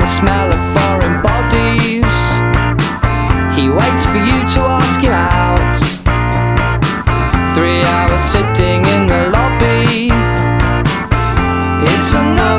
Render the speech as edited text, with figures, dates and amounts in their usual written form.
the smell of foreign bodies. He waits for you to ask him out. 3 hours sitting in the lobby. It's enough.